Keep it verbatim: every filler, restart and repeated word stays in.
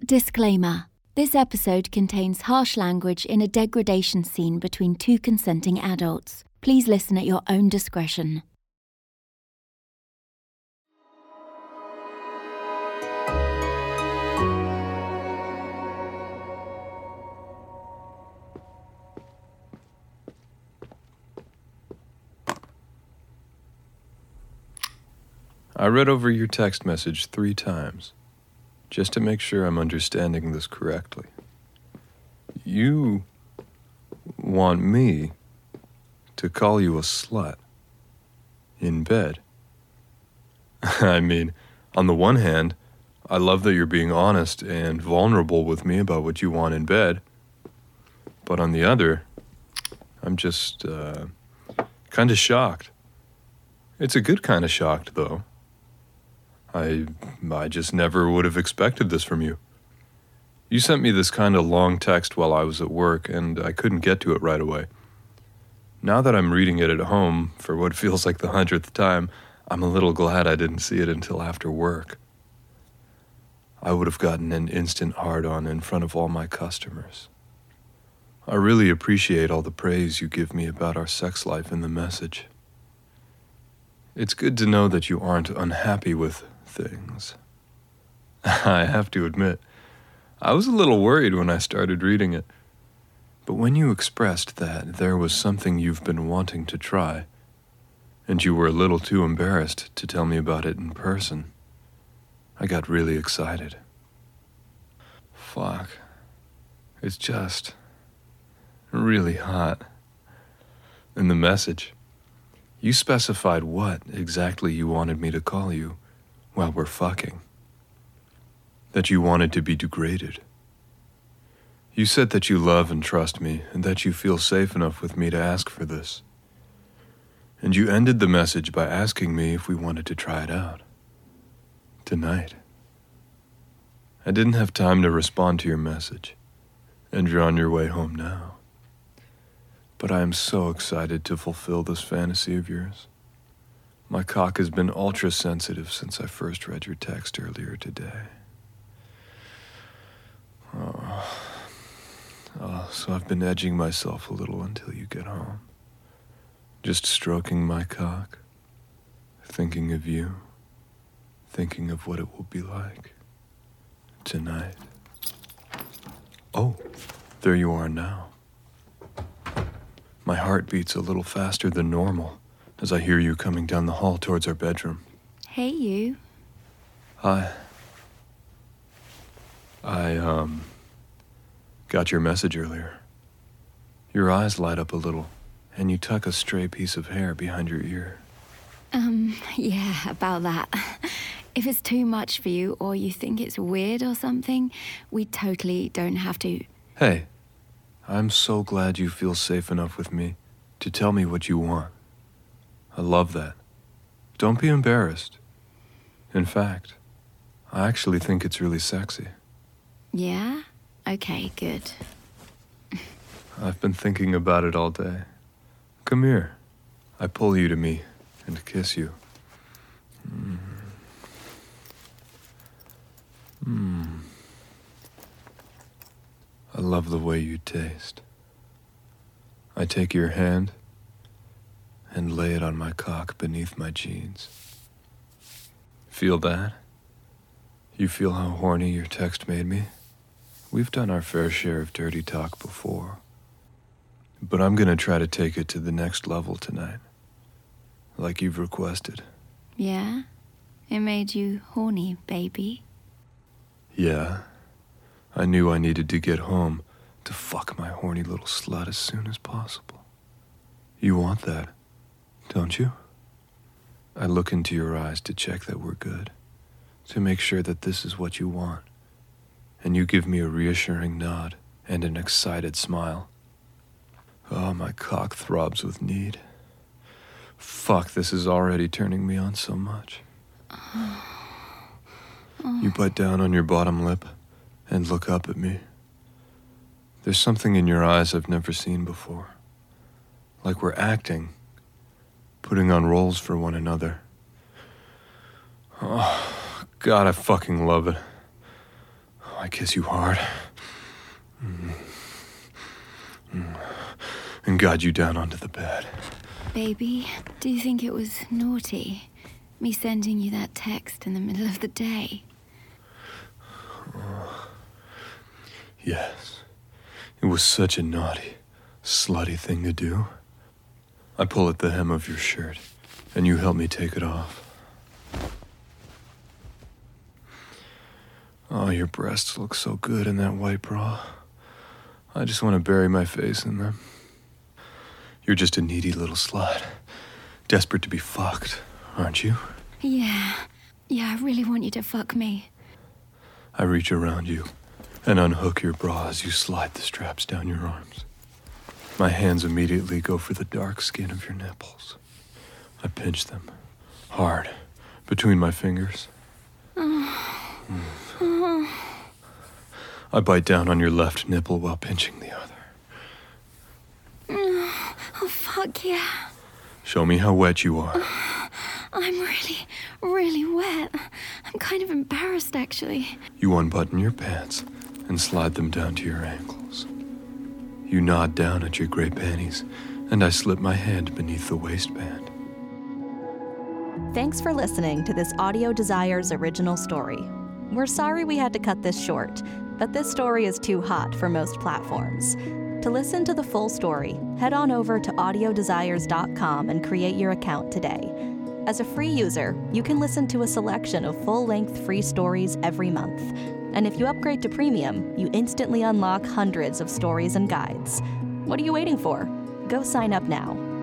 Disclaimer. This episode contains harsh language in a degradation scene between two consenting adults. Please listen at your own discretion. I read over your text message three times, just to make sure I'm understanding this correctly. You want me to call you a slut in bed. I mean, on the one hand, I love that you're being honest and vulnerable with me about what you want in bed. But on the other, I'm just uh, kind of shocked. It's a good kind of shocked, though. I I just never would have expected this from you. You sent me this kind of long text while I was at work, and I couldn't get to it right away. Now that I'm reading it at home for what feels like the hundredth time, I'm a little glad I didn't see it until after work. I would have gotten an instant hard-on in front of all my customers. I really appreciate all the praise you give me about our sex life in the message. It's good to know that you aren't unhappy with things. I have to admit, I was a little worried when I started reading it. But when you expressed that there was something you've been wanting to try, and you were a little too embarrassed to tell me about it in person, I got really excited. Fuck. It's just really hot. In the message, you specified what exactly you wanted me to call you while we're fucking. That you wanted to be degraded. You said that you love and trust me, and that you feel safe enough with me to ask for this. And you ended the message by asking me if we wanted to try it out. Tonight. I didn't have time to respond to your message, and you're on your way home now. But I am so excited to fulfill this fantasy of yours. My cock has been ultra-sensitive since I first read your text earlier today. Oh. oh, so I've been edging myself a little until you get home. Just stroking my cock, thinking of you, thinking of what it will be like tonight. Oh, there you are now. My heart beats a little faster than normal as I hear you coming down the hall towards our bedroom. Hey, you. Hi. I, um, got your message earlier. Your eyes light up a little, and you tuck a stray piece of hair behind your ear. Um, yeah, about that. If it's too much for you or you think it's weird or something, we totally don't have to. Hey, I'm so glad you feel safe enough with me to tell me what you want. I love that. Don't be embarrassed. In fact, I actually think it's really sexy. Yeah? Okay, good. I've been thinking about it all day. Come here. I pull you to me and kiss you. Mm. Mm. I love the way you taste. I take your hand and lay it on my cock beneath my jeans. Feel that? You feel how horny your text made me? We've done our fair share of dirty talk before. But I'm gonna try to take it to the next level tonight. Like you've requested. Yeah? It made you horny, baby? Yeah. I knew I needed to get home to fuck my horny little slut as soon as possible. You want that, don't you? I look into your eyes to check that we're good, to make sure that this is what you want. And you give me a reassuring nod and an excited smile. Oh, my cock throbs with need. Fuck, this is already turning me on so much. Oh. You bite down on your bottom lip and look up at me. There's something in your eyes I've never seen before. Like we're acting, putting on roles for one another. Oh, God, I fucking love it. I kiss you hard. Mm. Mm. And guide you down onto the bed. Baby, do you think it was naughty, me sending you that text in the middle of the day? Oh. Yes. It was such a naughty, slutty thing to do. I pull at the hem of your shirt, and you help me take it off. Oh, your breasts look so good in that white bra. I just want to bury my face in them. You're just a needy little slut. Desperate to be fucked, aren't you? Yeah. Yeah, I really want you to fuck me. I reach around you and unhook your bra as you slide the straps down your arms. My hands immediately go for the dark skin of your nipples. I pinch them, hard, between my fingers. Oh. Mm. Oh. I bite down on your left nipple while pinching the other. Oh, fuck yeah. Show me how wet you are. Uh, I'm really, really wet. I'm kind of embarrassed, actually. You unbutton your pants and slide them down to your ankles. You nod down at your gray panties, and I slip my hand beneath the waistband. Thanks for listening to this Audio Desires original story. We're sorry we had to cut this short, but this story is too hot for most platforms. To listen to the full story, head on over to audio desires dot com and create your account today. As a free user, you can listen to a selection of full-length free stories every month. And if you upgrade to premium, you instantly unlock hundreds of stories and guides. What are you waiting for? Go sign up now.